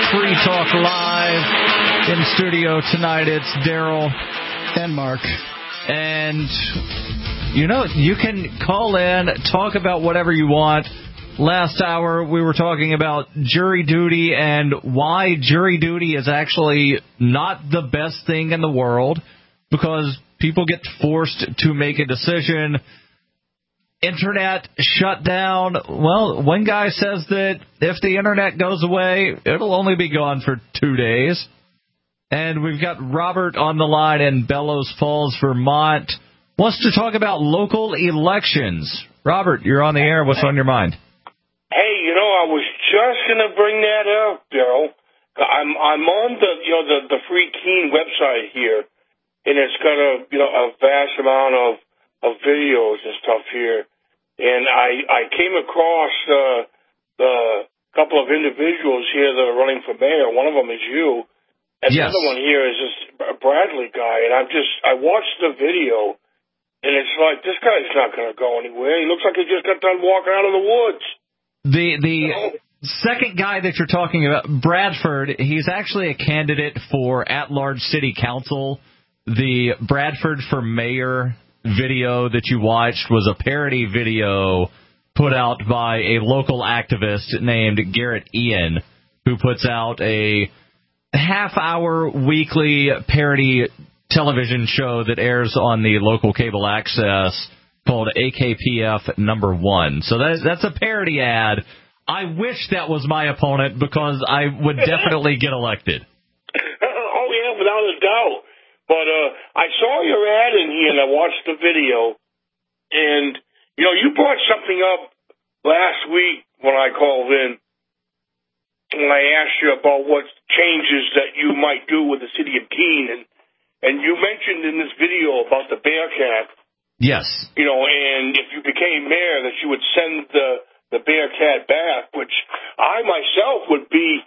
Free Talk Live. In studio tonight, it's Daryl and Mark. And, you can call in, talk about whatever you want. Last hour, we were talking about jury duty and why jury duty is actually not the best thing in the world, because people get forced to make a decision. Internet shut down. Well, one guy says that if the internet goes away, it'll only be gone for 2 days. And we've got Robert on the line in Bellows Falls, Vermont. Wants to talk about local elections. Robert, you're on the air. What's on your mind? Hey, I was just going to bring that up, Daryl. I'm on the Free Keene website here, and it's got a vast amount of videos and stuff here. And I came across the couple of individuals here that are running for mayor. One of them is you. And yes. The other one here is this Bradley guy. And I watched the video, and it's like, this guy's not going to go anywhere. He looks like he just got done walking out of the woods. The second guy that you're talking about, Bradford, he's actually a candidate for at-large city council. The Bradford for mayor video that you watched was a parody video put out by a local activist named Garrett Ian, who puts out a half-hour weekly parody television show that airs on the local cable access called AKPF number 1. So that's a parody ad. I wish that was my opponent, because I would definitely get elected. Oh, yeah, without a doubt. But I saw your ad in here, and I watched the video. And, you brought something up last week when I called in, when I asked you about what changes that you might do with the city of Keene. And you mentioned in this video about the Bearcat. Yes. And if you became mayor, that you would send the Bearcat back, which I myself would be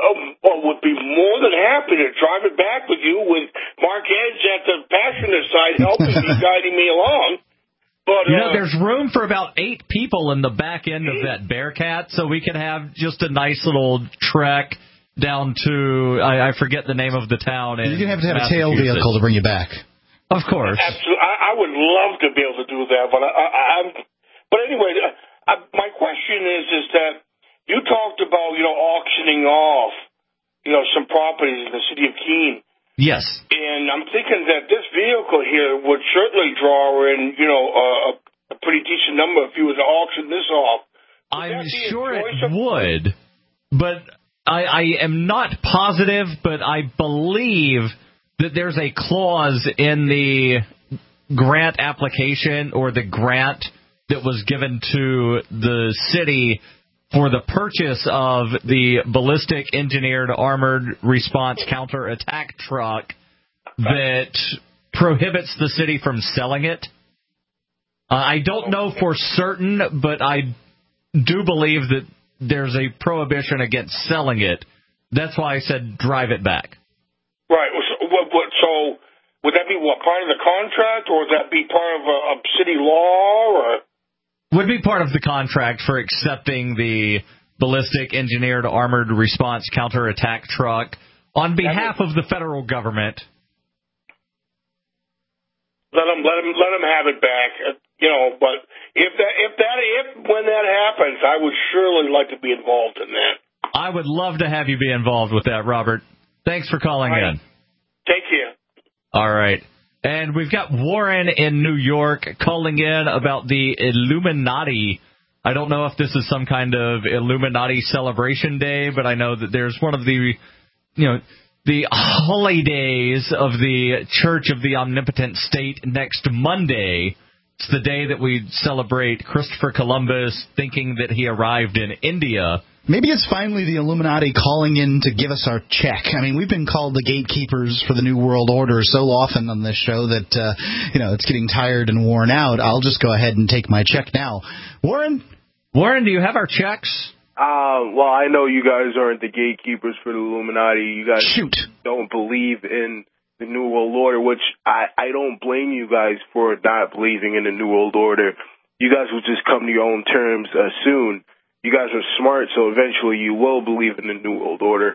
more than happy to drive it back with you, with Mark Edge at the passenger side helping me, guiding me along. But there's room for about 8 people in the back end of that Bearcat, so we could have just a nice little trek down to, I forget the name of the town. You're going to have a tail vehicle to bring you back. Of course. Absolutely. I would love to be able to do that, but anyway, my question is that you talked about, auctioning off, some properties in the city of Keene. Yes. And I'm thinking that this vehicle here would certainly draw in, a pretty decent number if you were to auction this off. I'm sure it would, but I am not positive, but I believe that there's a clause in the grant application, or the grant that was given to the city for the purchase of the ballistic engineered armored response counterattack truck, that prohibits the city from selling it. I don't know for certain, but I do believe that there's a prohibition against selling it. That's why I said drive it back. Right. So would that be part of the contract, or would that be part of a city law, or? Would be part of the contract for accepting the ballistic engineered armored response counterattack truck on behalf of the federal government. Let them have it back, But when that happens, I would surely like to be involved in that. I would love to have you be involved with that, Robert. Thanks for calling in. Take care. All right. And we've got Warren in New York calling in about the Illuminati. I don't know if this is some kind of Illuminati celebration day, but I know that there's one of the, the holidays of the Church of the Omnipotent State next Monday. It's the day that we celebrate Christopher Columbus, thinking that he arrived in India. Maybe it's finally the Illuminati calling in to give us our check. I mean, we've been called the gatekeepers for the New World Order so often on this show that, it's getting tired and worn out. I'll just go ahead and take my check now. Warren, do you have our checks? Well, I know you guys aren't the gatekeepers for the Illuminati. You guys don't believe in the New World Order, which I don't blame you guys for not believing in the New World Order. You guys will just come to your own terms soon. You guys are smart, so eventually you will believe in the New World Order.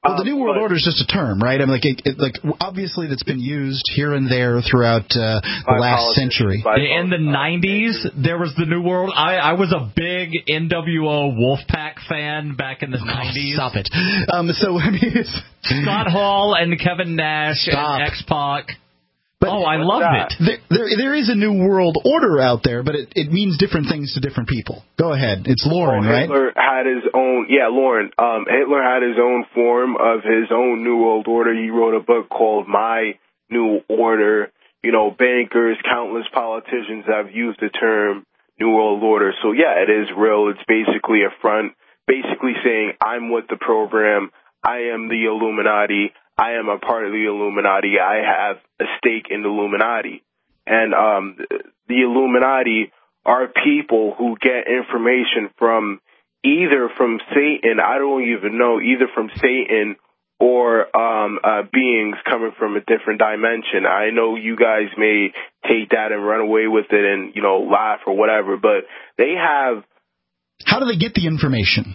Well, the New World Order is just a term, right? I mean, obviously that's been used here and there throughout the last century. In the 90s, there was the New World. I was a big NWO Wolfpack fan back in the 90s. Stop it. So, I mean, Scott Hall and Kevin Nash and X-Pac. But, I loved it. There is a New World Order out there, but it means different things to different people. Go ahead. It's Lauren, right? Hitler had his own, Lauren. Hitler had his own form of his own New World Order. He wrote a book called My New Order. You know, bankers, countless politicians have used the term New World Order. So, yeah, it is real. It's basically a front, basically saying, I'm with the program. I am the Illuminati. I am a part of the Illuminati. I have a stake in the Illuminati. And the Illuminati are people who get information from either from Satan, I don't even know, either from Satan or beings coming from a different dimension. I know you guys may take that and run away with it and, you know, laugh or whatever, but they have... How do they get the information?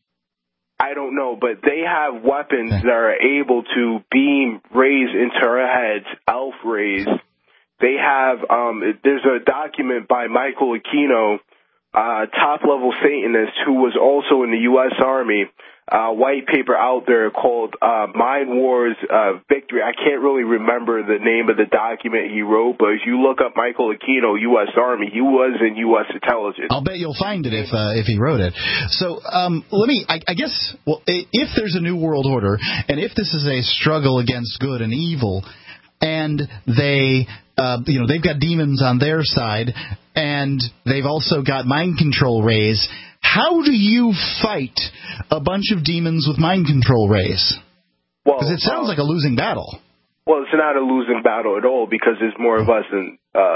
I don't know, but they have weapons that are able to beam rays into our heads, elf rays. They have, there's a document by Michael Aquino, top-level Satanist, who was also in the U.S. Army, white paper out there called Mind Wars Victory. I can't really remember the name of the document he wrote, but if you look up Michael Aquino, U.S. Army, he was in U.S. intelligence. I'll bet you'll find it if he wrote it. So I guess, well, if there's a New World Order, and if this is a struggle against good and evil, and they've got demons on their side, and they've also got mind control rays, how do you fight a bunch of demons with mind control rays? Because it sounds like a losing battle. Well, it's not a losing battle at all, because there's more of us than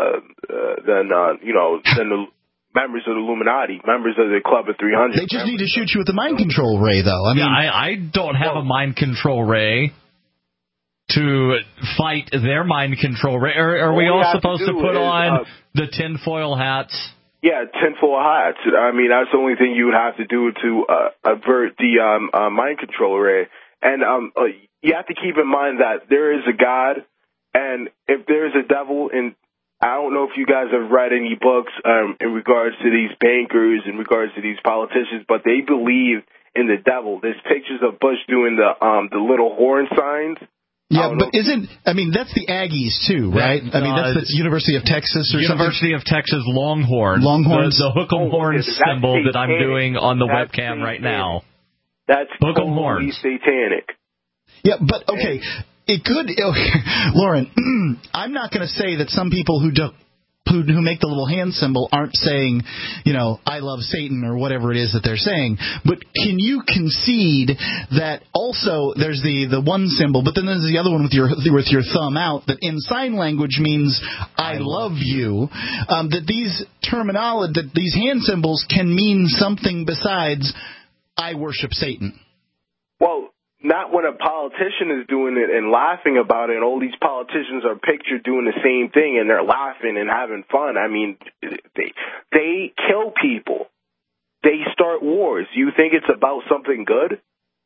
the members of the Illuminati, members of the Club of 300. They just need to shoot you with the mind control ray, though. I mean, I don't have a mind control ray to fight their mind control ray. Are we all supposed to put on the tinfoil hats? Yeah, tinfoil hats. I mean, that's the only thing you would have to do to avert the mind control ray. And you have to keep in mind that there is a God, and if there is a devil, and I don't know if you guys have read any books in regards to these bankers, in regards to these politicians, but they believe in the devil. There's pictures of Bush doing the little horn signs. Yeah, but that's the Aggies too, right? That's the University of Texas or University something? of Texas Longhorns. Longhorns. The hook'em horns symbol that I'm doing on the webcam right now. That's totally satanic. Yeah, but okay, it could... Lauren, I'm not going to say that some people who make the little hand symbol aren't saying, I love Satan or whatever it is that they're saying. But can you concede that also there's the one symbol, but then there's the other one with your thumb out that in sign language means I love you, that these hand symbols can mean something besides I worship Satan? Well, not when a politician is doing it and laughing about it, and all these politicians are pictured doing the same thing, and they're laughing and having fun. I mean, they kill people. They start wars. You think it's about something good?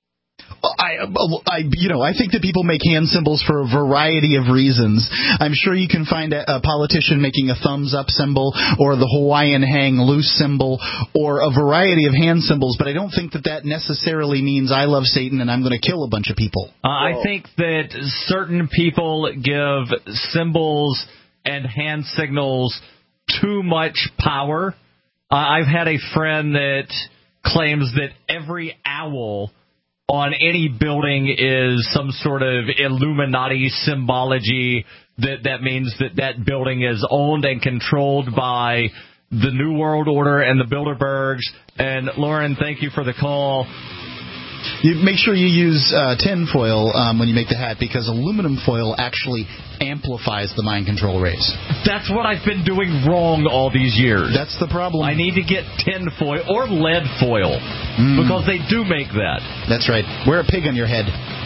I think that people make hand symbols for a variety of reasons. I'm sure you can find a politician making a thumbs up symbol or the Hawaiian hang loose symbol or a variety of hand symbols, but I don't think that necessarily means I love Satan and I'm going to kill a bunch of people. I think that certain people give symbols and hand signals too much power. I've had a friend that claims that every owl on any building is some sort of Illuminati symbology that means that building is owned and controlled by the New World Order and the Bilderbergs. And Lauren, thank you for the call. You make sure you use tin foil when you make the hat, because aluminum foil actually amplifies the mind control rays. That's what I've been doing wrong all these years. That's the problem. I need to get tin foil or lead foil because they do make that. That's right. Wear a pig on your head.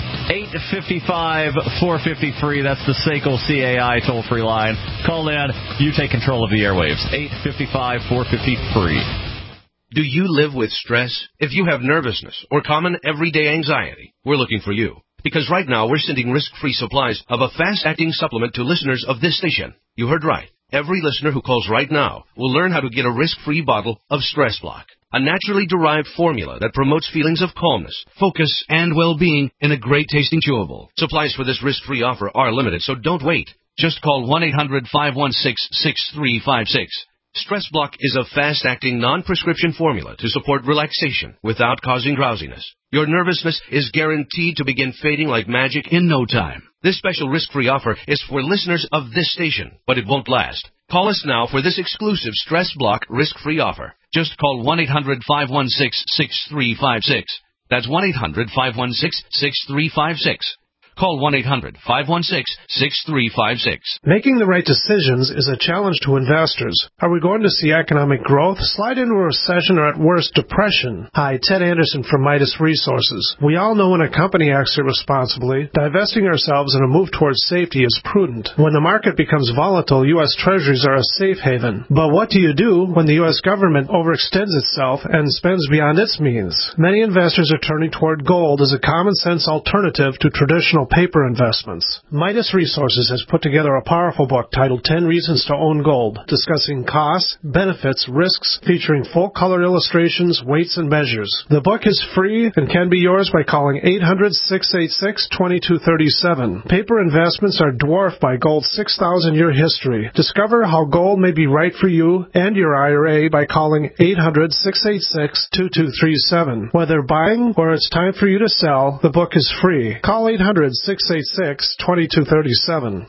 855-453. That's the SACL CAI toll-free line. Call in. You take control of the airwaves. 855-453. Do you live with stress? If you have nervousness or common everyday anxiety, we're looking for you. Because right now we're sending risk-free supplies of a fast-acting supplement to listeners of this station. You heard right. Every listener who calls right now will learn how to get a risk-free bottle of Stress Block, a naturally derived formula that promotes feelings of calmness, focus, and well-being in a great-tasting chewable. Supplies for this risk-free offer are limited, so don't wait. Just call 1-800-516-6356. Stress Block is a fast-acting, non-prescription formula to support relaxation without causing drowsiness. Your nervousness is guaranteed to begin fading like magic in no time. This special risk-free offer is for listeners of this station, but it won't last. Call us now for this exclusive Stress Block risk-free offer. Just call 1-800-516-6356. That's 1-800-516-6356. Call 1-800-516-6356. Making the right decisions is a challenge to investors. Are we going to see economic growth, slide into a recession, or at worst, depression? Hi, Ted Anderson from Midas Resources. We all know when a company acts irresponsibly, divesting ourselves in a move towards safety is prudent. When the market becomes volatile, U.S. Treasuries are a safe haven. But what do you do when the U.S. government overextends itself and spends beyond its means? Many investors are turning toward gold as a common-sense alternative to traditional paper investments. Midas Resources has put together a powerful book titled 10 Reasons to Own Gold, discussing costs, benefits, risks, featuring full-color illustrations, weights, and measures. The book is free and can be yours by calling 800-686-2237. Paper investments are dwarfed by gold's 6,000-year history. Discover how gold may be right for you and your IRA by calling 800-686-2237. Whether buying or it's time for you to sell, the book is free. Call 800-686-2237.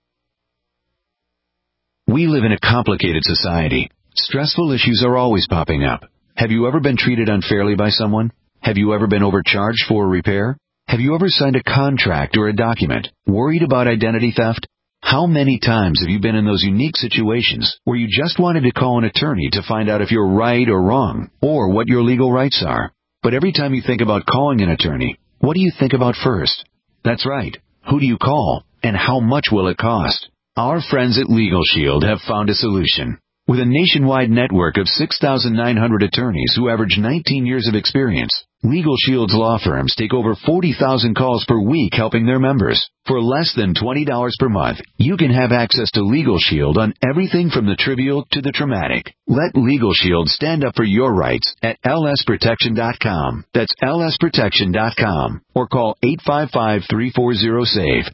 We live in a complicated society. Stressful issues are always popping up. Have you ever been treated unfairly by someone? Have you ever been overcharged for a repair? Have you ever signed a contract or a document? Worried about identity theft? How many times have you been in those unique situations where you just wanted to call an attorney to find out if you're right or wrong, or what your legal rights are? But every time you think about calling an attorney, what do you think about first? That's right. Who do you call, and how much will it cost? Our friends at Legal Shield have found a solution. With a nationwide network of 6,900 attorneys who average 19 years of experience, Legal Shield's law firms take over 40,000 calls per week helping their members. For less than $20 per month, you can have access to Legal Shield on everything from the trivial to the traumatic. Let Legal Shield stand up for your rights at lsprotection.com. That's lsprotection.com. Or call 855-340-SAVE,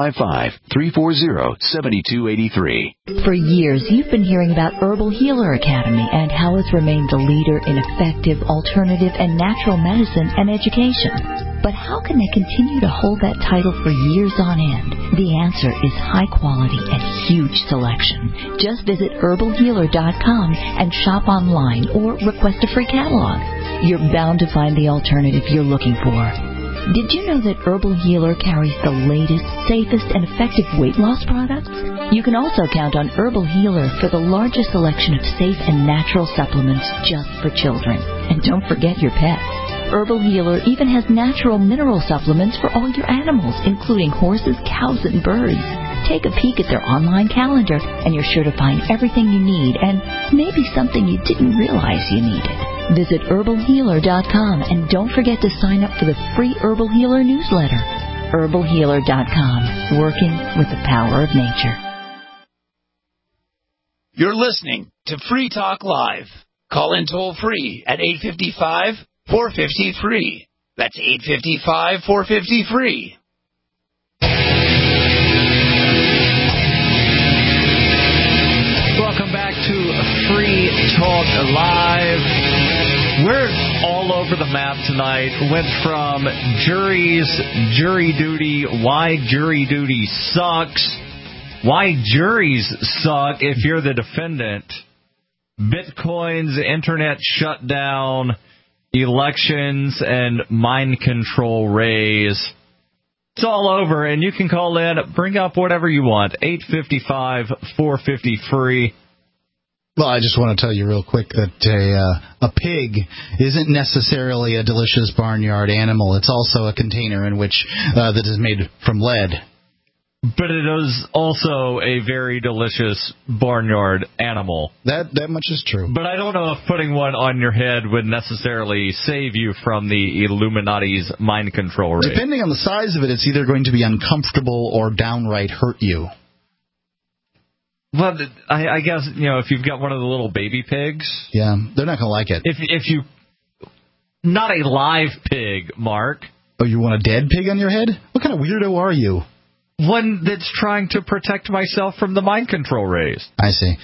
855-340-7283. For years, you've been hearing about Herbal Healer Academy and how it's remained the leader in effective, alternative, and natural medicine and education. But how can they continue to hold that title for years on end? The answer is high quality and huge selection. Just visit herbalhealer.com and shop online or request a free catalog. You're bound to find the alternative you're looking for. Did you know that Herbal Healer carries the latest, safest, and effective weight loss products? You can also count on Herbal Healer for the largest selection of safe and natural supplements just for children. And don't forget your pets. Herbal Healer even has natural mineral supplements for all your animals, including horses, cows, and birds. Take a peek at their online calendar, and you're sure to find everything you need and maybe something you didn't realize you needed. Visit herbalhealer.com and don't forget to sign up for the free Herbal Healer newsletter. herbalhealer.com, working with the power of nature. You're listening to Free Talk Live. Call in toll free at 855-450-FREE. That's 855-450-FREE. Welcome back to Free Talk Live. We're all over the map tonight. Went from jury duty, why jury duty sucks, why juries suck if you're the defendant, Bitcoin's internet shutdown, elections, and mind control raise. It's all over, and you can call in, bring up whatever you want, 855-450-FREE. Well, I just want to tell you real quick that a pig isn't necessarily a delicious barnyard animal. It's also a container in which that is made from lead. But it is also a very delicious barnyard animal. That much is true. But I don't know if putting one on your head would necessarily save you from the Illuminati's mind control raid. Depending on the size of it, it's either going to be uncomfortable or downright hurt you. Well, I guess, if you've got one of the little baby pigs. Yeah, they're not going to like it. If you... Not a live pig, Mark. Oh, you want a dead pig on your head? What kind of weirdo are you? One that's trying to protect myself from the mind control rays. I see.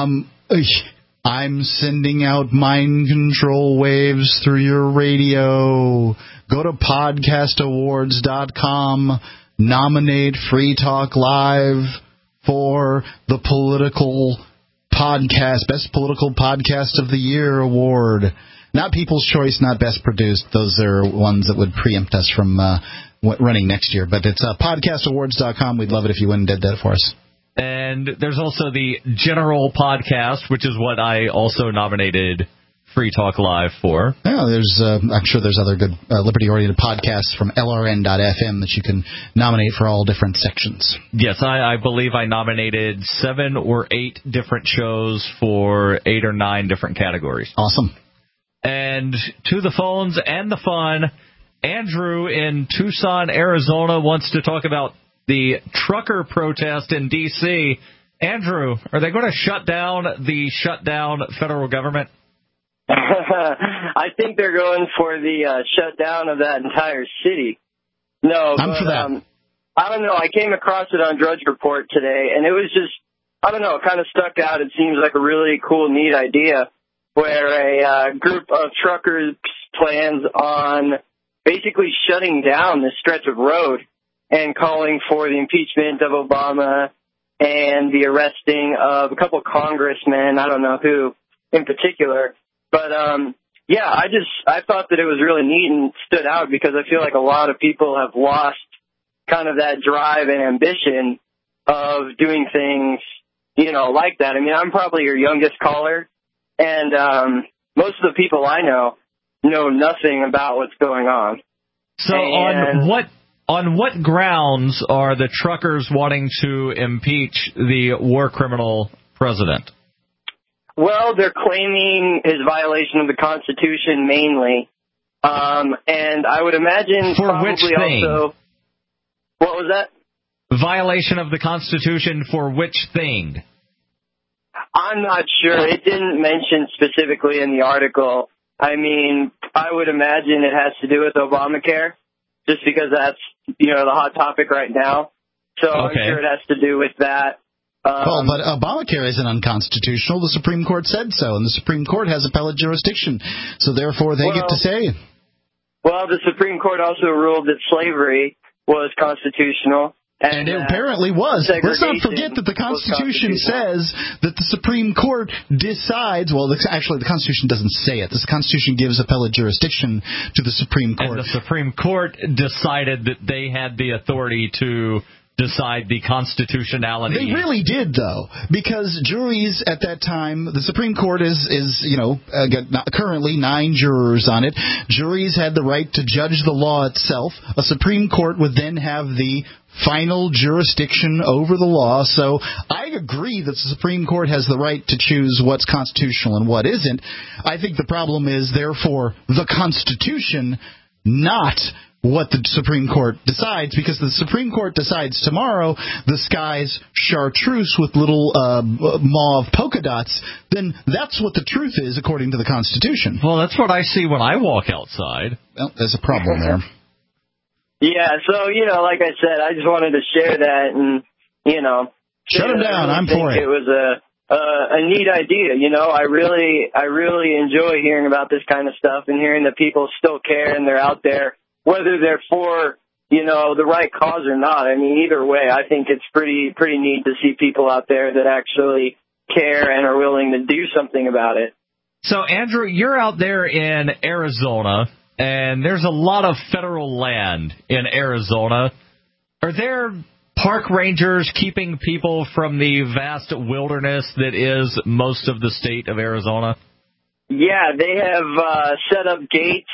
I'm sending out mind control waves through your radio. Go to podcastawards.com. Nominate Free Talk Live for the political podcast, Best Political Podcast of the Year award. Not People's Choice, not Best Produced. Those are ones that would preempt us from running next year. But it's podcastawards.com. We'd love it if you went and did that for us. And there's also the General Podcast, which is what I also nominated Free Talk Live for. Yeah, I'm sure there's other good liberty-oriented podcasts from LRN.FM that you can nominate for all different sections. Yes, I believe I nominated 7 or 8 different shows for 8 or 9 different categories. Awesome. And to the phones and the fun, Andrew in Tucson, Arizona wants to talk about the trucker protest in D.C. Andrew, are they going to shut down the shutdown federal government? I think they're going for the shutdown of that entire city. No, I'm for that. I don't know. I came across it on Drudge Report today, and it was just, I don't know, it kind of stuck out. It seems like a really cool, neat idea, where a group of truckers plans on basically shutting down this stretch of road and calling for the impeachment of Obama and the arresting of a couple of congressmen, I don't know who in particular. But, yeah, I thought that it was really neat and stood out because I feel like a lot of people have lost kind of that drive and ambition of doing things, like that. I mean, I'm probably your youngest caller. And most of the people I know nothing about what's going on. So on what grounds are the truckers wanting to impeach the war criminal president? Well, they're claiming his violation of the Constitution mainly. And I would imagine for probably which thing? Also... What was that? Violation of the Constitution for which thing? I'm not sure. It didn't mention specifically in the article. I mean, I would imagine it has to do with Obamacare, just because that's, the hot topic right now. So okay. I'm sure it has to do with that. Well, but Obamacare isn't unconstitutional. The Supreme Court said so, and the Supreme Court has appellate jurisdiction. So therefore, they get to say. Well, the Supreme Court also ruled that slavery was constitutional. And it apparently was. Let's not forget that the Constitution says that the Supreme Court decides, well, actually the Constitution doesn't say it. The Constitution gives appellate jurisdiction to the Supreme Court. And the Supreme Court decided that they had the authority to decide the constitutionality. They really did, though, because juries at that time, the Supreme Court is got currently 9 jurors on it. Juries had the right to judge the law itself. A Supreme Court would then have the final jurisdiction over the law. So I agree that the Supreme Court has the right to choose what's constitutional and what isn't. I think the problem is, therefore, the Constitution, not what the Supreme Court decides, because the Supreme Court decides tomorrow the sky's chartreuse with little mauve polka dots, then that's what the truth is according to the Constitution. Well, that's what I see when I walk outside. Well, there's a problem there. Yeah, so, like I said, I just wanted to share that and, Shut him down. I'm for it. It was a neat idea, I really enjoy hearing about this kind of stuff and hearing that people still care and they're out there, whether they're for, the right cause or not. I mean, either way, I think it's pretty neat to see people out there that actually care and are willing to do something about it. So, Andrew, you're out there in Arizona, and there's a lot of federal land in Arizona. Are there park rangers keeping people from the vast wilderness that is most of the state of Arizona? Yeah, they have set up gates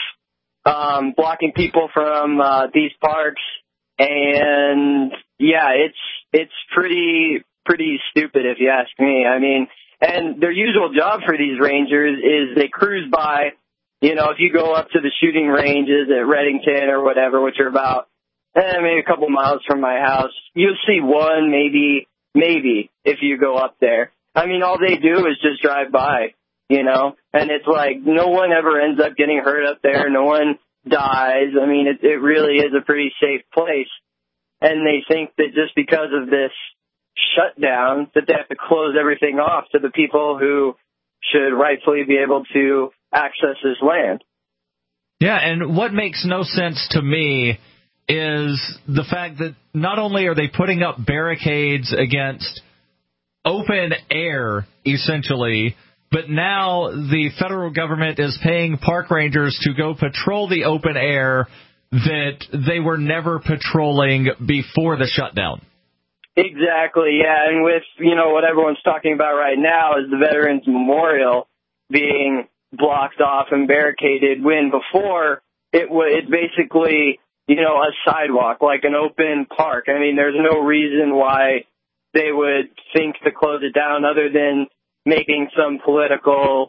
blocking people from these parks. And, yeah, it's pretty stupid if you ask me. I mean, and their usual job for these rangers is they cruise by, you know, if you go up to the shooting ranges at Redington or whatever, which are about maybe a couple miles from my house, you'll see one, maybe if you go up there. I mean, all they do is just drive by, you know, and it's like no one ever ends up getting hurt up there. No one dies. I mean, it really is a pretty safe place. And they think that just because of this shutdown that they have to close everything off to the people who should rightfully be able to access this land. Yeah, and what makes no sense to me is the fact that not only are they putting up barricades against open air, essentially, but now the federal government is paying park rangers to go patrol the open air that they were never patrolling before the shutdown. Exactly, yeah, and with, you know, what everyone's talking about right now is the Veterans Memorial being blocked off and barricaded, when before it's basically, you know, a sidewalk, like an open park. I mean, there's no reason why they would think to close it down other than making some political,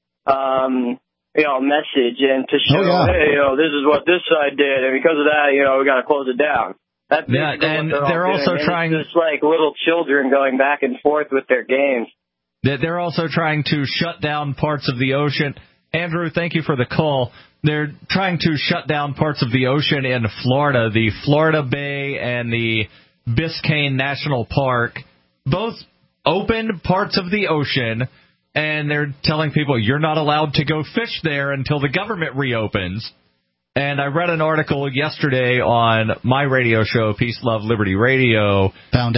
you know, message and to show, hey, you know, this is what this side did, and because of that, you know, we got to close it down. That's and they're also trying. It's just like little children going back and forth with their games. They're also trying to shut down parts of the ocean. Andrew, thank you for the call. They're trying to shut down parts of the ocean in Florida, the Florida Bay and the Biscayne National Park, both open parts of the ocean, and they're telling people you're not allowed to go fish there until the government reopens. And I read an article yesterday on my radio show, Peace, Love, Liberty Radio. Found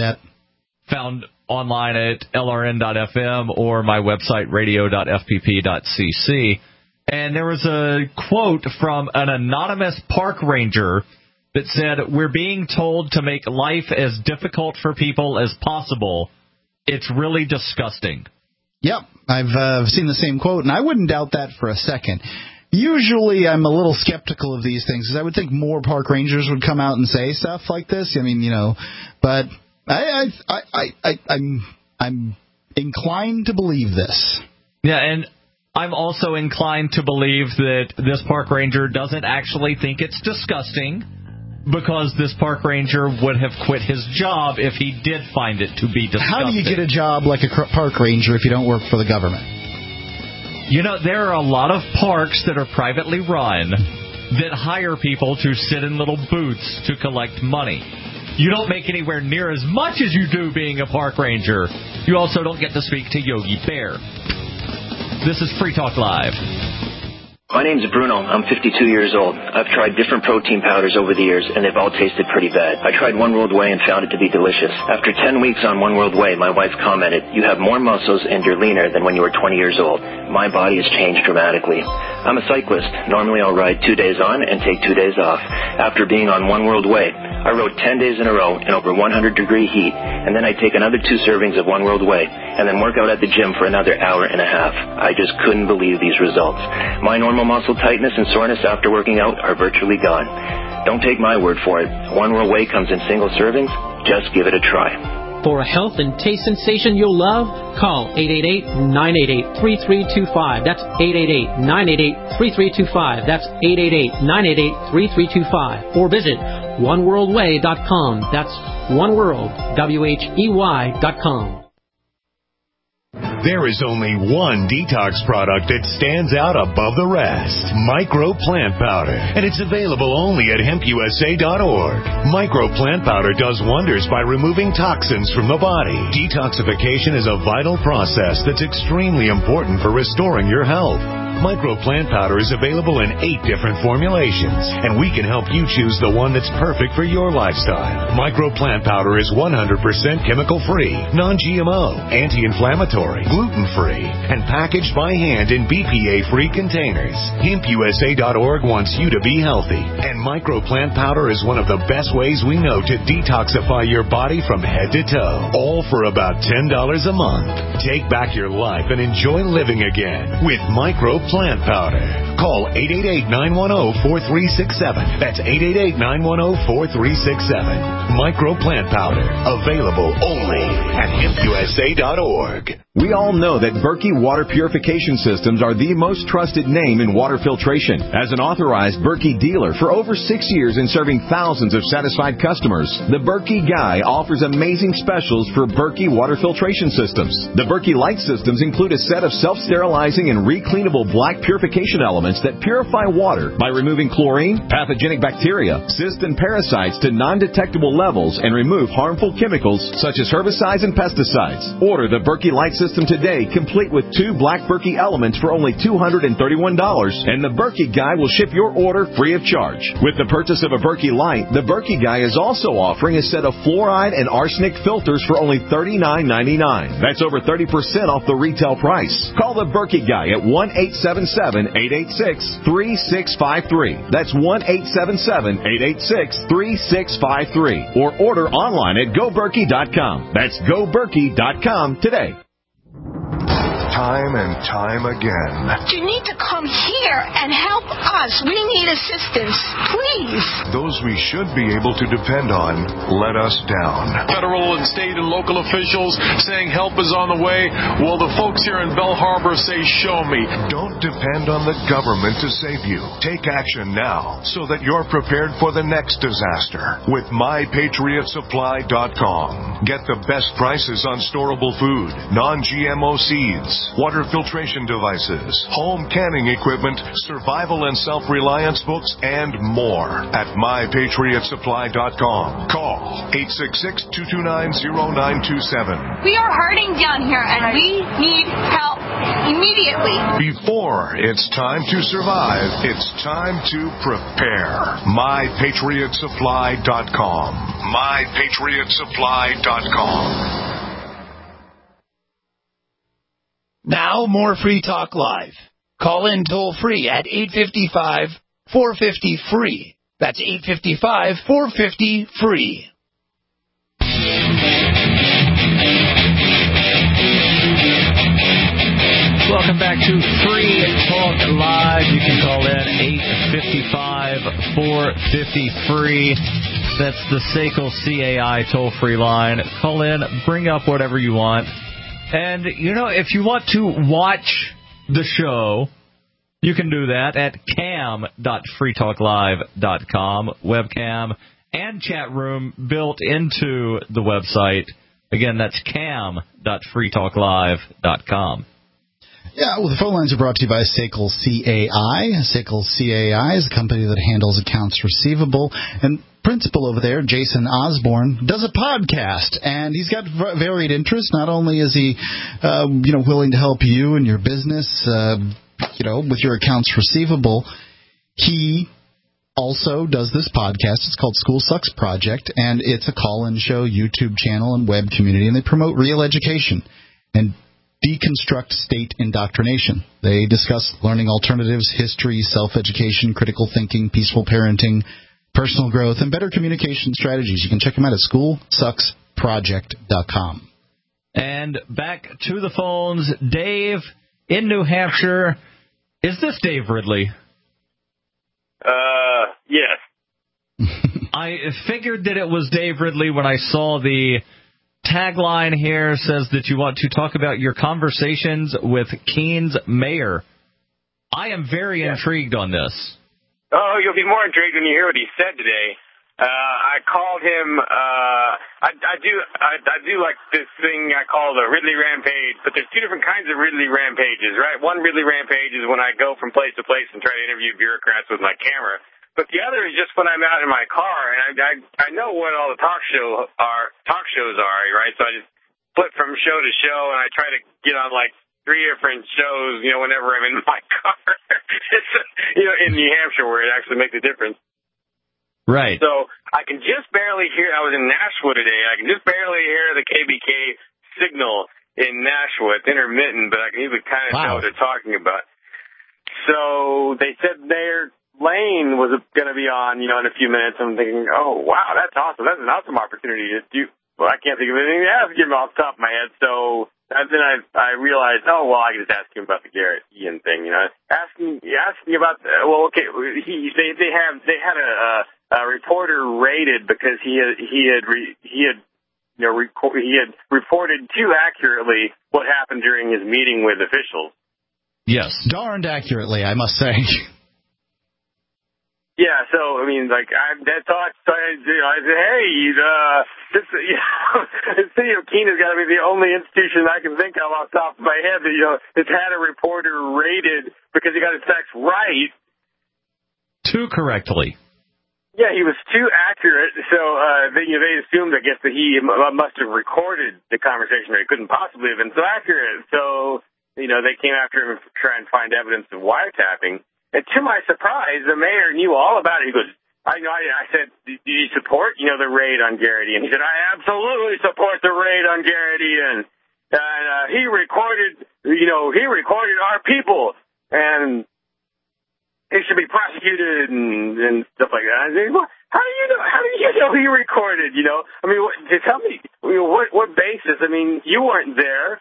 online at lrn.fm or my website, radio.fpp.cc. And there was a quote from an anonymous park ranger that said, "We're being told to make life as difficult for people as possible. It's really disgusting." Yep, I've seen the same quote, and I wouldn't doubt that for a second. Usually I'm a little skeptical of these things, because I would think more park rangers would come out and say stuff like this. I mean, you know, but I'm inclined to believe this. Yeah, and I'm also inclined to believe that this park ranger doesn't actually think it's disgusting, because this park ranger would have quit his job if he did find it to be disgusting. How do you get a job like a park ranger if you don't work for the government? You know, there are a lot of parks that are privately run that hire people to sit in little booths to collect money. You don't make anywhere near as much as you do being a park ranger. You also don't get to speak to Yogi Bear. This is Free Talk Live. My name's Bruno. I'm 52 years old. I've tried different protein powders over the years, and they've all tasted pretty bad. I tried One World Whey and found it to be delicious. After 10 weeks on One World Whey, my wife commented, "You have more muscles and you're leaner than when you were 20 years old." My body has changed dramatically. I'm a cyclist. Normally I'll ride 2 days on and take 2 days off. After being on One World Whey, I rode 10 days in a row in over 100-degree heat, and then I'd take another 2 servings of One World Whey, and then work out at the gym for another hour and a half. I just couldn't believe these results. My normal muscle tightness and soreness after working out are virtually gone. Don't take my word for it. One World Whey comes in single servings. Just give it a try. For a health and taste sensation you'll love, call 888-988-3325. That's 888-988-3325. That's 888-988-3325. Or visit oneworldwhey.com. That's oneworld.com. There is only one detox product that stands out above the rest. Micro Plant Powder. And it's available only at hempusa.org. Micro Plant Powder does wonders by removing toxins from the body. Detoxification is a vital process that's extremely important for restoring your health. Micro Plant Powder is available in 8 different formulations, and we can help you choose the one that's perfect for your lifestyle. Micro Plant Powder is 100% chemical-free, non-GMO, anti-inflammatory, gluten-free, and packaged by hand in BPA-free containers. HempUSA.org wants you to be healthy, and Micro Plant Powder is one of the best ways we know to detoxify your body from head to toe, all for about $10 a month. Take back your life and enjoy living again with Micro Plant Powder. Call 888-910-4367. That's 888-910-4367. Micro Plant Powder. Available only at hempusa.org. We all know that Berkey Water Purification Systems are the most trusted name in water filtration. As an authorized Berkey dealer for over 6 years and serving thousands of satisfied customers, the Berkey Guy offers amazing specials for Berkey Water Filtration Systems. The Berkey Light Systems include a set of self-sterilizing and recleanable black purification elements that purify water by removing chlorine, pathogenic bacteria, cysts, and parasites to non-detectable levels and remove harmful chemicals such as herbicides and pesticides. Order the Berkey Light System today, complete with 2 black Berkey elements for only $231, and the Berkey Guy will ship your order free of charge. With the purchase of a Berkey Light, the Berkey Guy is also offering a set of fluoride and arsenic filters for only $39.99. That's over 30% off the retail price. Call the Berkey Guy at 1-877-886-3653. That's 1-877-886-3653. Or order online at GoBerkey.com. That's GoBerkey.com today. Time and time again. You need to come here and help us. We need assistance, please. Those we should be able to depend on let us down. Federal and state and local officials saying help is on the way. Well, the folks here in Bell Harbor say, show me. Don't depend on the government to save you. Take action now so that you're prepared for the next disaster with MyPatriotSupply.com. Get the best prices on storable food, non-GMO seeds, water filtration devices, home canning equipment, survival and self-reliance books, and more at MyPatriotSupply.com. Call 866-229-0927. We are hurting down here, and we need help immediately. Before it's time to survive, it's time to prepare. MyPatriotSupply.com. MyPatriotSupply.com. Now, more Free Talk Live. Call in toll-free at 855-450-FREE. That's 855-450-FREE. Welcome back to Free Talk Live. You can call in 855-450-FREE. That's the SACL CAI toll-free line. Call in, bring up whatever you want. And, if you want to watch the show, you can do that at cam.freetalklive.com. Webcam and chat room built into the website. Again, that's cam.freetalklive.com. Yeah, well, the phone lines are brought to you by SACL CAI. SACL CAI is a company that handles accounts receivable. And principal over there, Jason Osborne, does a podcast, and he's got varied interests. Not only is he, willing to help you and your business, with your accounts receivable, he also does this podcast. It's called School Sucks Project, and it's a call-in show, YouTube channel, and web community, and they promote real education and deconstruct state indoctrination. They discuss learning alternatives, history, self-education, critical thinking, peaceful parenting, personal growth, and better communication strategies. You can check them out at schoolsucksproject.com. And back to the phones. Dave in New Hampshire. Is this Dave Ridley? Yes. I figured that it was Dave Ridley when I saw the tagline here. Says that you want to talk about your conversations with Keene's mayor. I am very intrigued on this. Oh, you'll be more intrigued when you hear what he said today. I called him. I do like this thing I call the Ridley Rampage, but there's two different kinds of Ridley Rampages, right? One Ridley Rampage is when I go from place to place and try to interview bureaucrats with my camera, but the other is just when I'm out in my car and I know what all the talk shows are, right? So I just flip from show to show and I try to get on like 3 different shows, whenever I'm in my car. In New Hampshire where it actually makes a difference. Right. So I can just barely hear, I was in Nashua today, I can just barely hear the KBK signal in Nashua. It's intermittent, but I can usually kind of know what they're talking about. So they said their Lane was going to be on, in a few minutes. I'm thinking, oh, wow, that's awesome. That's an awesome opportunity to do. Well, I can't think of anything else to give me off the top of my head. So And then I realized, oh, well, I can just ask him about the Garrett Ian thing, asking about, they had a reporter raided because he had reported too accurately what happened during his meeting with officials. Yes. Darned accurately, I must say. Yeah, so, I mean, like, I said, hey, the city of Keene has got to be the only institution I can think of off the top of my head that, has had a reporter raided because he got his facts right. Too correctly. Yeah, he was too accurate, so they assumed, I guess, that he must have recorded the conversation, or he couldn't possibly have been so accurate. So, they came after him to try and find evidence of wiretapping. And to my surprise, the mayor knew all about it. He goes, I said, do you support, the raid on Garrett Ian? He said, I absolutely support the raid on Garrett Ian. And he recorded our people, and he should be prosecuted and stuff like that. I said, well, how do you know he recorded, I mean, tell me, what basis? I mean, you weren't there.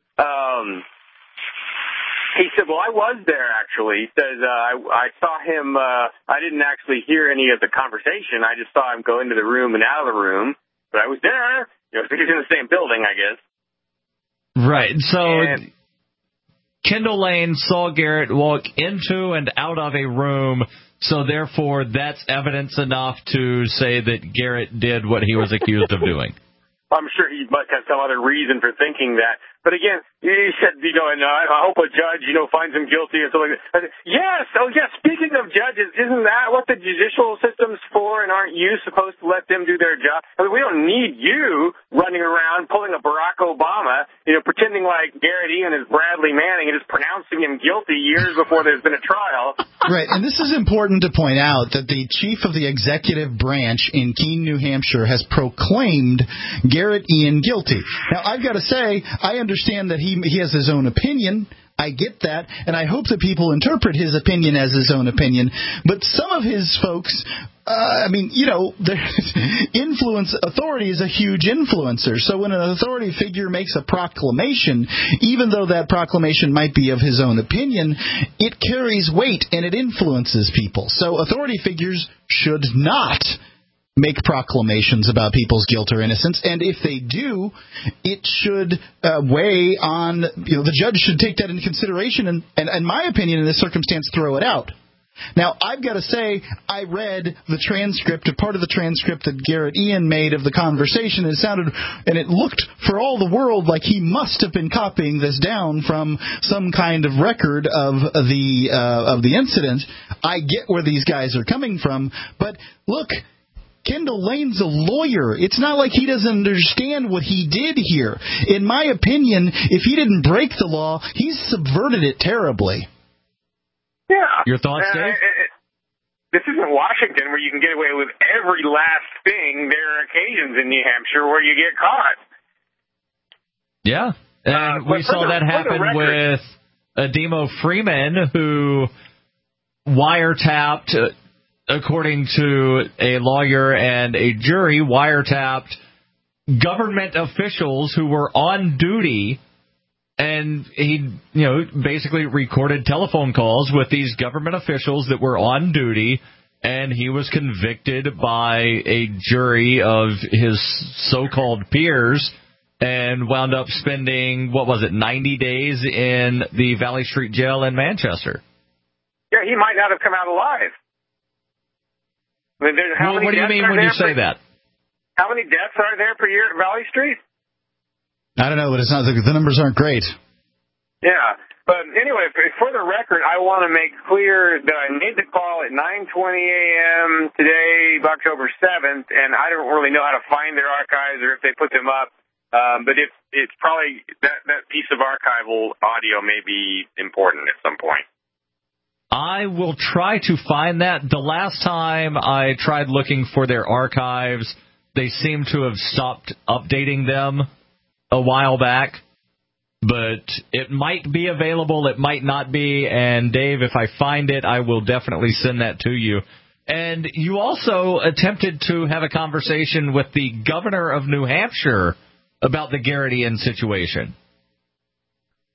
He said, well, I was there, actually. He says, I saw him, I didn't actually hear any of the conversation. I just saw him go into the room and out of the room. But I was there. He was in the same building, I guess. Right. So Kendall Lane saw Garrett walk into and out of a room, so therefore that's evidence enough to say that Garrett did what he was accused of doing. I'm sure he must have some other reason for thinking that. But again, he said, and I hope a judge, finds him guilty or something like that. I said, yes. Oh, yes. Speaking of judges, isn't that what the judicial system's for? And aren't you supposed to let them do their job? I mean, we don't need you running around pulling a Barack Obama, pretending like Garrett Ian is Bradley Manning and just pronouncing him guilty years before there's been a trial. Right. And this is important to point out that the chief of the executive branch in Keene, New Hampshire, has proclaimed Garrett Ian guilty. Now, I've got to say, I understand that he has his own opinion. I get that, and I hope that people interpret his opinion as his own opinion. But some of his folks, authority is a huge influencer. So when an authority figure makes a proclamation, even though that proclamation might be of his own opinion, it carries weight and it influences people. So authority figures should not make proclamations about people's guilt or innocence, and if they do, it should weigh on, the judge should take that into consideration, and in my opinion, in this circumstance, throw it out. Now, I've got to say, I read the transcript, a part of the transcript that Garrett Ian made of the conversation, and it looked for all the world like he must have been copying this down from some kind of record of the incident. I get where these guys are coming from, but look, Kendall Lane's a lawyer. It's not like he doesn't understand what he did here. In my opinion, if he didn't break the law, he's subverted it terribly. Yeah. Your thoughts, Dave? This isn't Washington where you can get away with every last thing. There are occasions in New Hampshire where you get caught. Yeah. And we saw that happen with Ademo Freeman, who wiretapped, according to a lawyer and a jury, wiretapped government officials who were on duty, and he, basically recorded telephone calls with these government officials that were on duty, and he was convicted by a jury of his so-called peers and wound up spending, 90 days in the Valley Street Jail in Manchester. Yeah, he might not have come out alive. I mean, what do you mean when you say that? How many deaths are there per year at Valley Street? I don't know, but it's not the numbers aren't great. Yeah, but anyway, for the record, I want to make clear that I made the call at 9:20 a.m. today, October 7th, and I don't really know how to find their archives or if they put them up. But it's probably that piece of archival audio may be important at some point. I will try to find that. The last time I tried looking for their archives, they seem to have stopped updating them a while back. But it might be available, it might not be. And, Dave, if I find it, I will definitely send that to you. And you also attempted to have a conversation with the governor of New Hampshire about the Garrett Ian situation.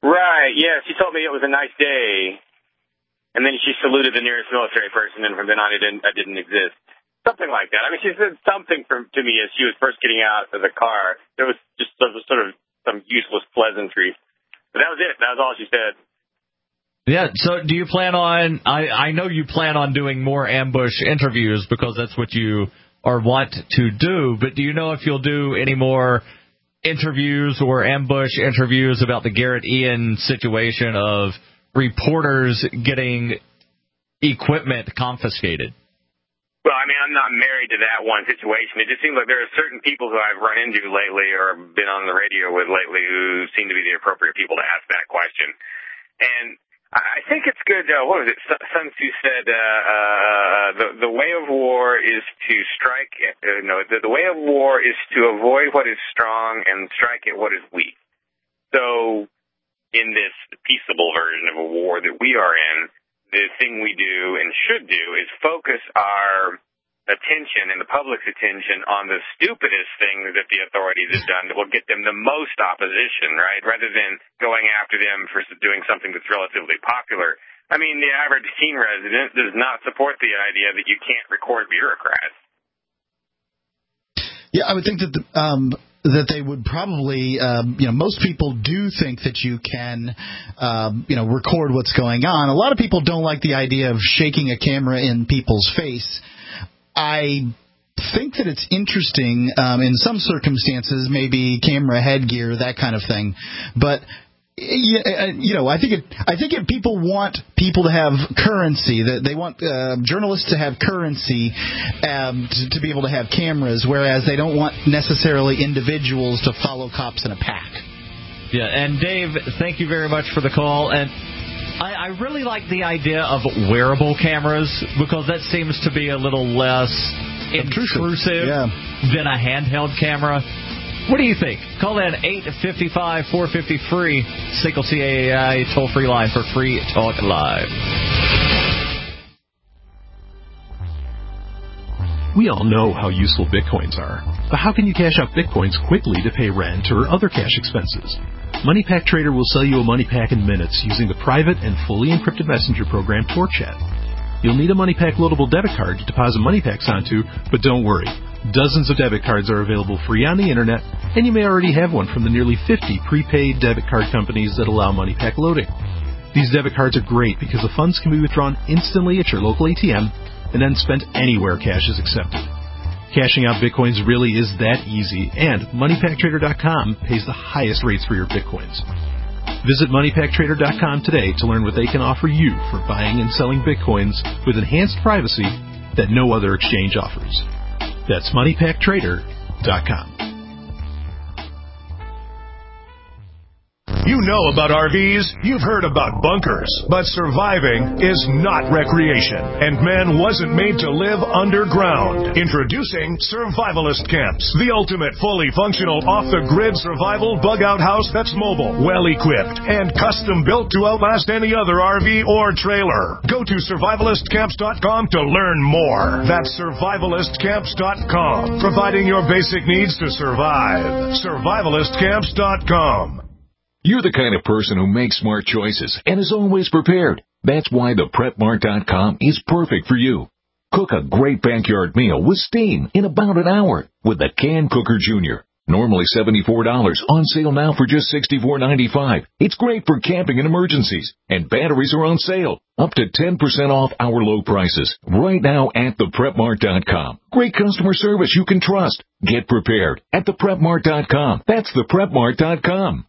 Right, yeah, she told me it was a nice day. And then she saluted the nearest military person, and from then on I didn't exist. Something like that. I mean, she said something to me as she was first getting out of the car. There was just sort of some useless pleasantry. But that was it. That was all she said. Yeah, so do you plan on, I know you plan on doing more ambush interviews because that's what you want to do, but do you know if you'll do any more interviews or ambush interviews about the Garrett Ian situation of reporters getting equipment confiscated? Well, I mean, I'm not married to that one situation. It just seems like there are certain people who I've run into lately or been on the radio with lately who seem to be the appropriate people to ask that question. And I think it's good. What was it? Sun Tzu said, the way of war is to strike. The way of war is to avoid what is strong and strike at what is weak. So, in this peaceable version of a war that we are in, the thing we do and should do is focus our attention and the public's attention on the stupidest things that the authorities have done that will get them the most opposition, right? Rather than going after them for doing something that's relatively popular. I mean, the average teen resident does not support the idea that you can't record bureaucrats. Yeah, I would think that that they would probably, most people do think that you can, record what's going on. A lot of people don't like the idea of shaking a camera in people's face. I think that it's interesting in some circumstances, maybe camera headgear, that kind of thing. But I think people want people to have currency. That they want journalists to have currency to be able to have cameras, whereas they don't want necessarily individuals to follow cops in a pack. Yeah, and Dave, thank you very much for the call. And I really like the idea of wearable cameras because that seems to be a little less intrusive than a handheld camera. What do you think? Call in 855-450-FREE, SICKLE CAI, toll-free line for Free Talk Live. We all know how useful Bitcoins are, but how can you cash out Bitcoins quickly to pay rent or other cash expenses? MoneyPack Trader will sell you a money pack in minutes using the private and fully encrypted messenger program TorChat. You'll need a MoneyPack loadable debit card to deposit money packs onto, but don't worry. Dozens of debit cards are available free on the internet, and you may already have one from the nearly 50 prepaid debit card companies that allow MoneyPack loading. These debit cards are great because the funds can be withdrawn instantly at your local ATM and then spent anywhere cash is accepted. Cashing out Bitcoins really is that easy, and MoneyPackTrader.com pays the highest rates for your Bitcoins. Visit MoneyPackTrader.com today to learn what they can offer you for buying and selling Bitcoins with enhanced privacy that no other exchange offers. That's MoneyPackTrader.com. You know about RVs, you've heard about bunkers, but surviving is not recreation, and man wasn't made to live underground. Introducing Survivalist Camps, the ultimate fully functional off-the-grid survival bug-out house that's mobile, well-equipped, and custom-built to outlast any other RV or trailer. Go to survivalistcamps.com to learn more. That's survivalistcamps.com, providing your basic needs to survive. Survivalistcamps.com. You're the kind of person who makes smart choices and is always prepared. That's why the PrepMart.com is perfect for you. Cook a great backyard meal with steam in about an hour with the Can Cooker Jr. Normally $74, on sale now for just $64.95. It's great for camping and emergencies, and batteries are on sale, up to 10% off our low prices right now at theprepmart.com. Great customer service you can trust. Get prepared at theprepmart.com. That's theprepmart.com.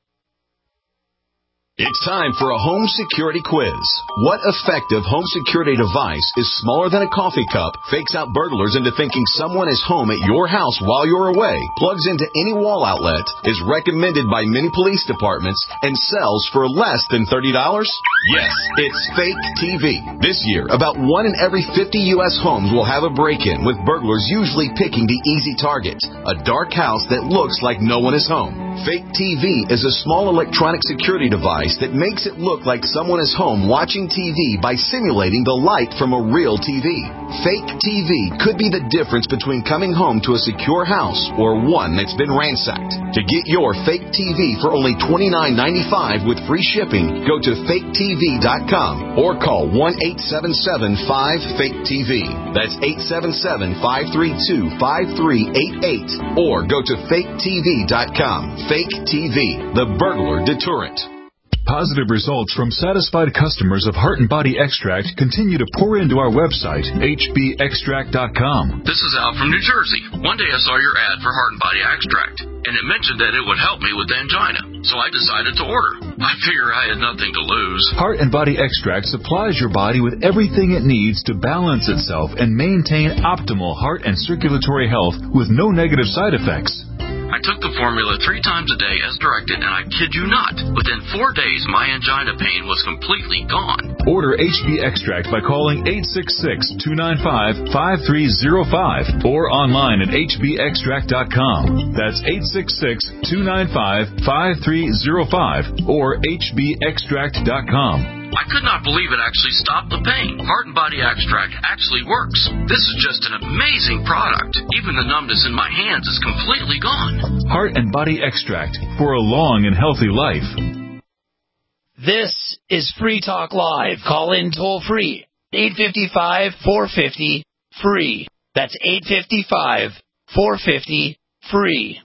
It's time for a home security quiz. What effective home security device is smaller than a coffee cup, fakes out burglars into thinking someone is home at your house while you're away, plugs into any wall outlet, is recommended by many police departments, and sells for less than $30? Yes, it's Fake TV. This year, about 1 in every 50 U.S. homes will have a break-in, with burglars usually picking the easy target, a dark house that looks like no one is home. Fake TV is a small electronic security device that makes it look like someone is home watching TV by simulating the light from a real TV. Fake TV could be the difference between coming home to a secure house or one that's been ransacked. To get your fake TV for only $29.95 with free shipping, go to faketv.com or call 1-877-5-FAKE-TV. That's 877-532-5388 or go to faketv.com. Fake TV, the burglar deterrent. Positive results from satisfied customers of Heart and Body Extract continue to pour into our website, hbextract.com. This is Al from New Jersey. One day I saw your ad for Heart and Body Extract, and it mentioned that it would help me with angina, so I decided to order. I figure I had nothing to lose. Heart and Body Extract supplies your body with everything it needs to balance itself and maintain optimal heart and circulatory health with no negative side effects. I took the formula 3 times a day as directed, and I kid you not, within 4 days my angina pain was completely gone. Order HB Extract by calling 866-295-5305 or online at hbextract.com. That's 866-295-5305 or hbextract.com. I could not believe it actually stopped the pain. Heart and Body Extract actually works. This is just an amazing product. Even the numbness in my hands is completely gone. Heart and Body Extract for a long and healthy life. This is Free Talk Live. Call in toll free. 855-450-FREE. That's 855-450-FREE.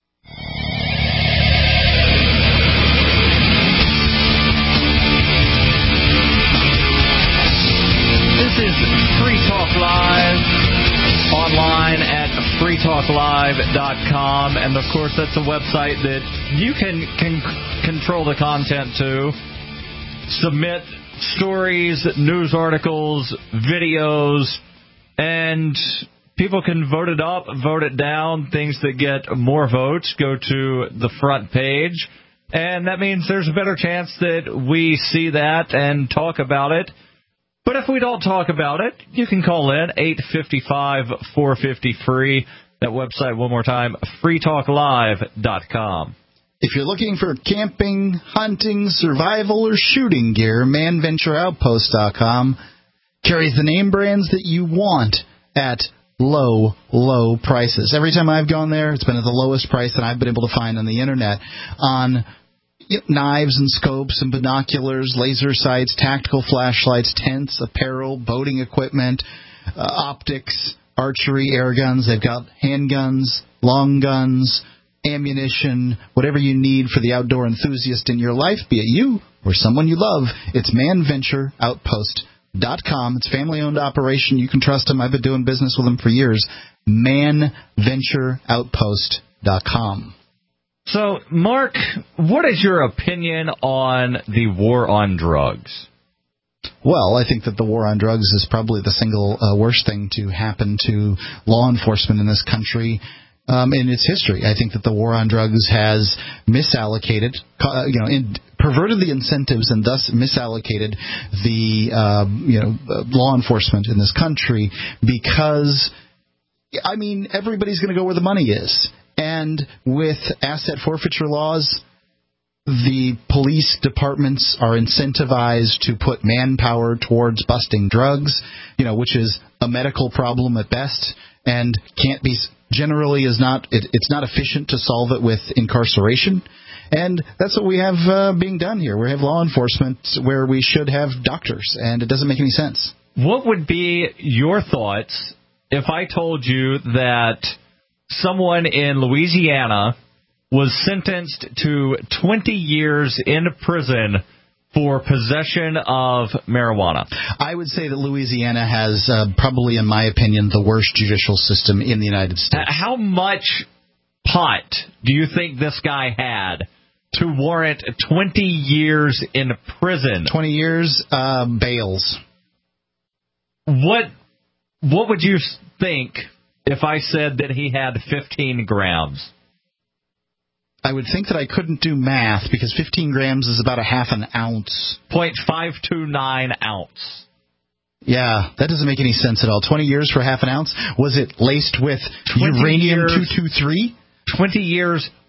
This is Free Talk Live, online at freetalklive.com, and of course that's a website that you can control the content to, submit stories, news articles, videos, and people can vote it up, vote it down. Things that get more votes go to the front page, and that means there's a better chance that we see that and talk about it. But if we don't talk about it, you can call in 855-450-FREE. That website, one more time, freetalklive.com. If you're looking for camping, hunting, survival, or shooting gear, manventureoutpost.com carries the name brands that you want at low, low prices. Every time I've gone there, it's been at the lowest price that I've been able to find on the Internet on knives and scopes and binoculars, laser sights, tactical flashlights, tents, apparel, boating equipment, optics, archery, air guns. They've got handguns, long guns, ammunition, whatever you need for the outdoor enthusiast in your life, be it you or someone you love. It's manventureoutpost.com. It's a family-owned operation. You can trust them. I've been doing business with them for years. manventureoutpost.com. So, Mark, what is your opinion on the war on drugs? Well, I think that the war on drugs is probably the single worst thing to happen to law enforcement in this country in its history. I think that the war on drugs has misallocated, perverted the incentives and thus misallocated the law enforcement in this country because, everybody's going to go where the money is. And with asset forfeiture laws, the police departments are incentivized to put manpower towards busting drugs, which is a medical problem at best and can't be it's not efficient to solve it with incarceration. And that's what we have being done here. We have law enforcement where we should have doctors, and it doesn't make any sense. What would be your thoughts if I told you that someone in Louisiana was sentenced to 20 years in prison for possession of marijuana? I would say that Louisiana has probably, in my opinion, the worst judicial system in the United States. How much pot do you think this guy had to warrant 20 years in prison? 20 years, bails. What would you think if I said that he had 15 grams? I would think that I couldn't do math because 15 grams is about a half an ounce. 0.529 ounce. Yeah, that doesn't make any sense at all. 20 years for half an ounce? Was it laced with uranium-223? 20 years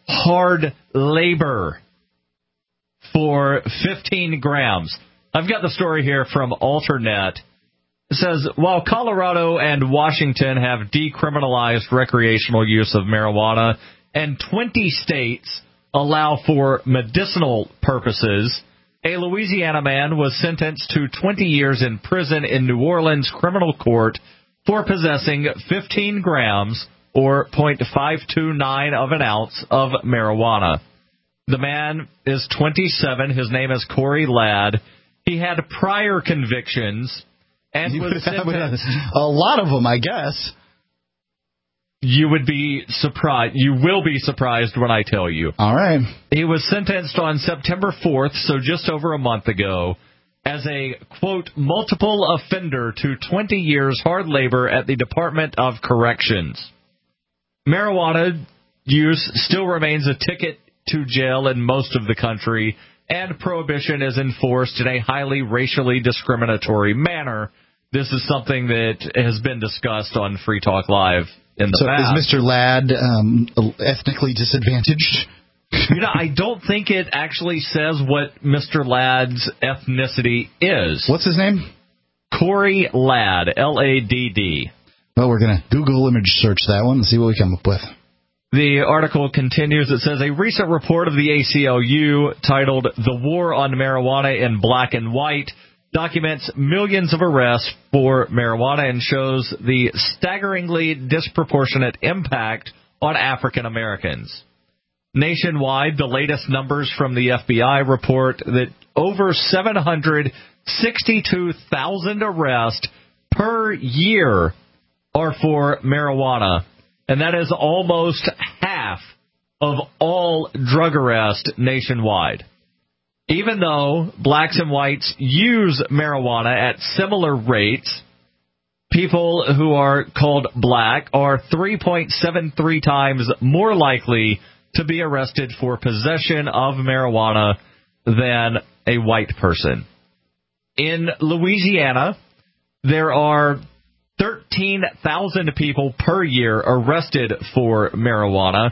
hard labor for 15 grams. I've got the story here from Alternet. It says, while Colorado and Washington have decriminalized recreational use of marijuana and 20 states allow for medicinal purposes, a Louisiana man was sentenced to 20 years in prison in New Orleans criminal court for possessing 15 grams or 0.529 of an ounce of marijuana. The man is 27. His name is Corey Ladd. He had prior convictions and was sentenced. A lot of them, I guess. You would be surprised. You will be surprised when I tell you. All right. He was sentenced on September 4th, so just over a month ago, as a, quote, multiple offender to 20 years hard labor at the Department of Corrections. Marijuana use still remains a ticket to jail in most of the country, and prohibition is enforced in a highly racially discriminatory manner. This is something that has been discussed on Free Talk Live in the past. So is Mr. Ladd ethnically disadvantaged? I don't think it actually says what Mr. Ladd's ethnicity is. What's his name? Corey Ladd, L-A-D-D. Well, we're going to Google image search that one and see what we come up with. The article continues. It says, a recent report of the ACLU titled The War on Marijuana in Black and White documents millions of arrests for marijuana and shows the staggeringly disproportionate impact on African Americans. Nationwide, the latest numbers from the FBI report that over 762,000 arrests per year are for marijuana, and that is almost half of all drug arrests nationwide. Even though blacks and whites use marijuana at similar rates, people who are called black are 3.73 times more likely to be arrested for possession of marijuana than a white person. In Louisiana, there are 13,000 people per year arrested for marijuana.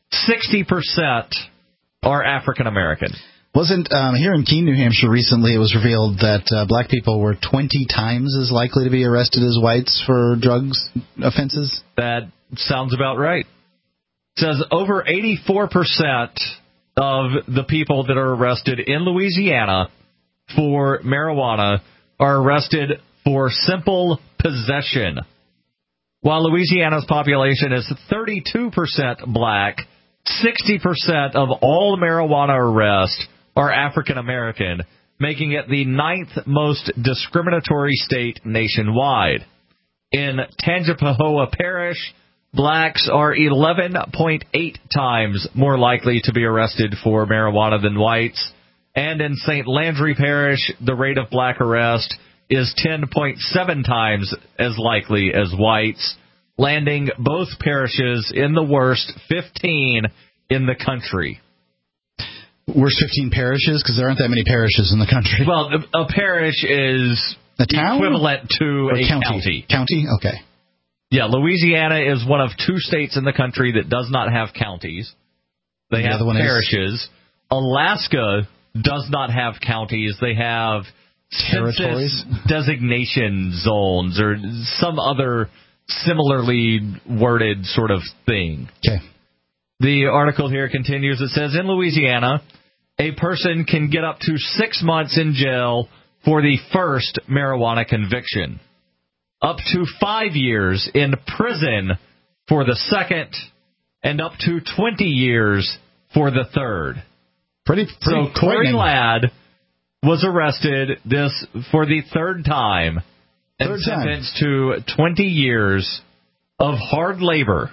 60% are African American. Wasn't here in Keene, New Hampshire recently, it was revealed that black people were 20 times as likely to be arrested as whites for drugs offenses? That sounds about right. It says over 84% of the people that are arrested in Louisiana for marijuana are arrested for simple possession. While Louisiana's population is 32% black, 60% of all marijuana arrests are African American, making it the 9th most discriminatory state nationwide. In Tangipahoa Parish, blacks are 11.8 times more likely to be arrested for marijuana than whites, and in St. Landry Parish, the rate of black arrest is 10.7 times as likely as whites, landing both parishes in the worst 15 in the country. Worst 15 parishes? Because there aren't that many parishes in the country. Well, a parish is a town? Equivalent to or a county. County? Okay. Yeah, Louisiana is one of 2 states in the country that does not have counties. They have parishes. Alaska does not have counties. They have territories, designation zones, or some other similarly worded sort of thing. Okay. The article here continues. It says, in Louisiana, a person can get up to 6 months in jail for the first marijuana conviction, up to 5 years in prison for the second, and up to 20 years for the third. Pretty so Corey Ladd was arrested for the third time and sentenced to 20 years of hard labor.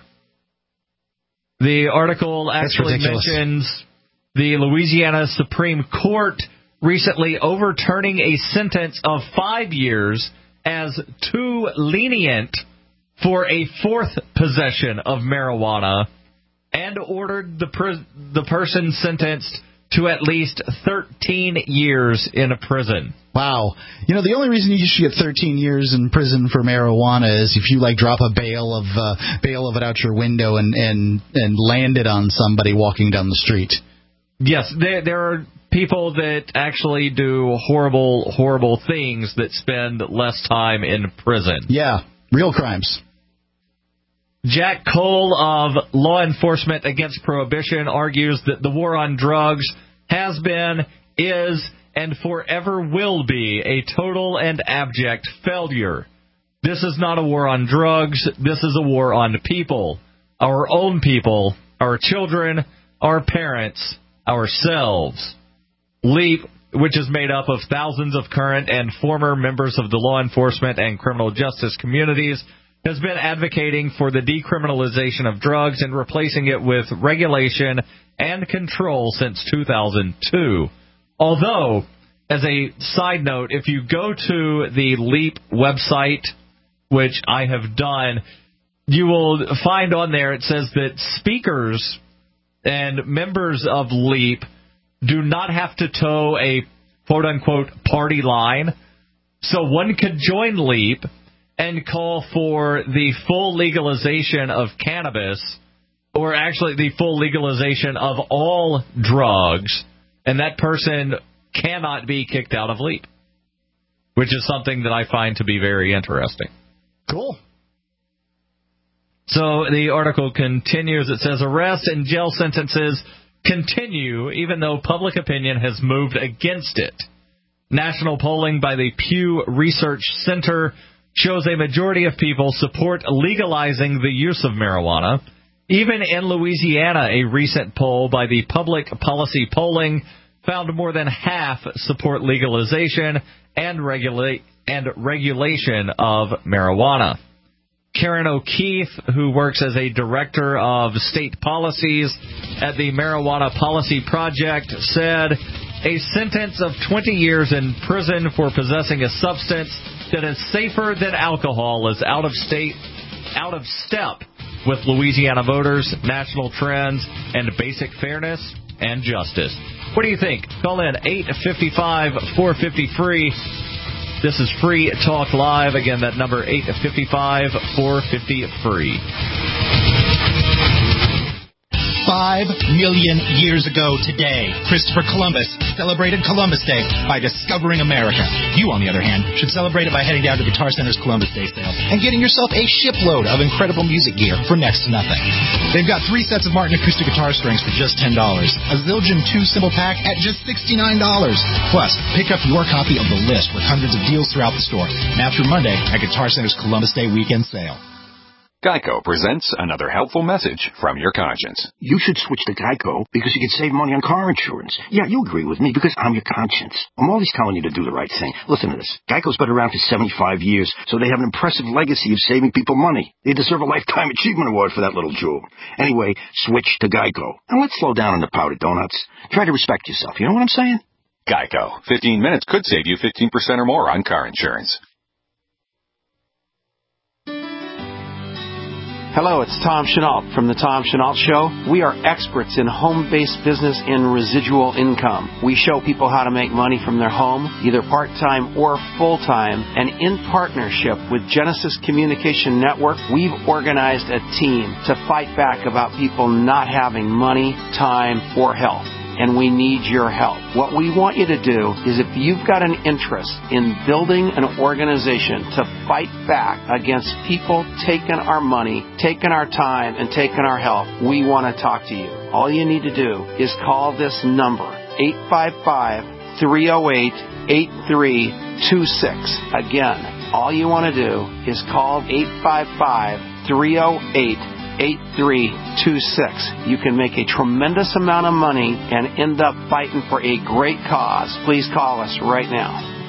The article actually mentions the Louisiana Supreme Court recently overturning a sentence of 5 years as too lenient for a fourth possession of marijuana, and ordered the person sentenced to at least 13 years in prison. Wow. You know, the only reason you should get 13 years in prison for marijuana is if you, like, drop a bale of it out your window and land it on somebody walking down the street. Yes, there are people that actually do horrible, horrible things that spend less time in prison. Yeah, real crimes. Jack Cole of Law Enforcement Against Prohibition argues that the war on drugs has been, is, and forever will be a total and abject failure. This is not a war on drugs. This is a war on people. Our own people, our children, our parents, ourselves. LEAP, which is made up of thousands of current and former members of the law enforcement and criminal justice communities, has been advocating for the decriminalization of drugs and replacing it with regulation and control since 2002. Although, as a side note, if you go to the LEAP website, which I have done, you will find on there it says that speakers and members of LEAP do not have to toe a quote-unquote party line. So one could join LEAP and call for the full legalization of cannabis, or actually the full legalization of all drugs, and that person cannot be kicked out of LEAP, which is something that I find to be very interesting. Cool. So the article continues. It says, arrest and jail sentences continue even though public opinion has moved against it. National polling by the Pew Research Center shows a majority of people support legalizing the use of marijuana. Even in Louisiana, a recent poll by the Public Policy Polling found more than half support legalization and regulation of marijuana. Karen O'Keefe, who works as a director of state policies at the Marijuana Policy Project, said a sentence of 20 years in prison for possessing a substance that is safer than alcohol is out of step with Louisiana voters, national trends, and basic fairness and justice. What do you think? Call in 855-450-FREE. This is Free Talk Live. Again, that number 855-450-FREE. 5 million years ago today, Christopher Columbus celebrated Columbus Day by discovering America. You, on the other hand, should celebrate it by heading down to Guitar Center's Columbus Day sale and getting yourself a shipload of incredible music gear for next to nothing. They've got 3 sets of Martin acoustic guitar strings for just $10, a Zildjian 2 cymbal pack at just $69. Plus, pick up your copy of The List with hundreds of deals throughout the store, now through Monday at Guitar Center's Columbus Day weekend sale. Geico presents another helpful message from your conscience. You should switch to Geico because you can save money on car insurance. Yeah, you agree with me because I'm your conscience. I'm always telling you to do the right thing. Listen to this. Geico's been around for 75 years, so they have an impressive legacy of saving people money. They deserve a Lifetime Achievement Award for that little jewel. Anyway, switch to Geico. And let's slow down on the powdered donuts. Try to respect yourself. You know what I'm saying? Geico. 15 minutes could save you 15% or more on car insurance. Hello, it's Tom Chenault from The Tom Chenault Show. We are experts in home-based business and residual income. We show people how to make money from their home, either part-time or full-time. And in partnership with Genesis Communication Network, we've organized a team to fight back about people not having money, time, or health. And we need your help. What we want you to do is if you've got an interest in building an organization to fight back against people taking our money, taking our time, and taking our health, we want to talk to you. All you need to do is call this number, 855-308-8326. Again, all you want to do is call 855-308-8326. You can make a tremendous amount of money and end up fighting for a great cause. Please call us right now.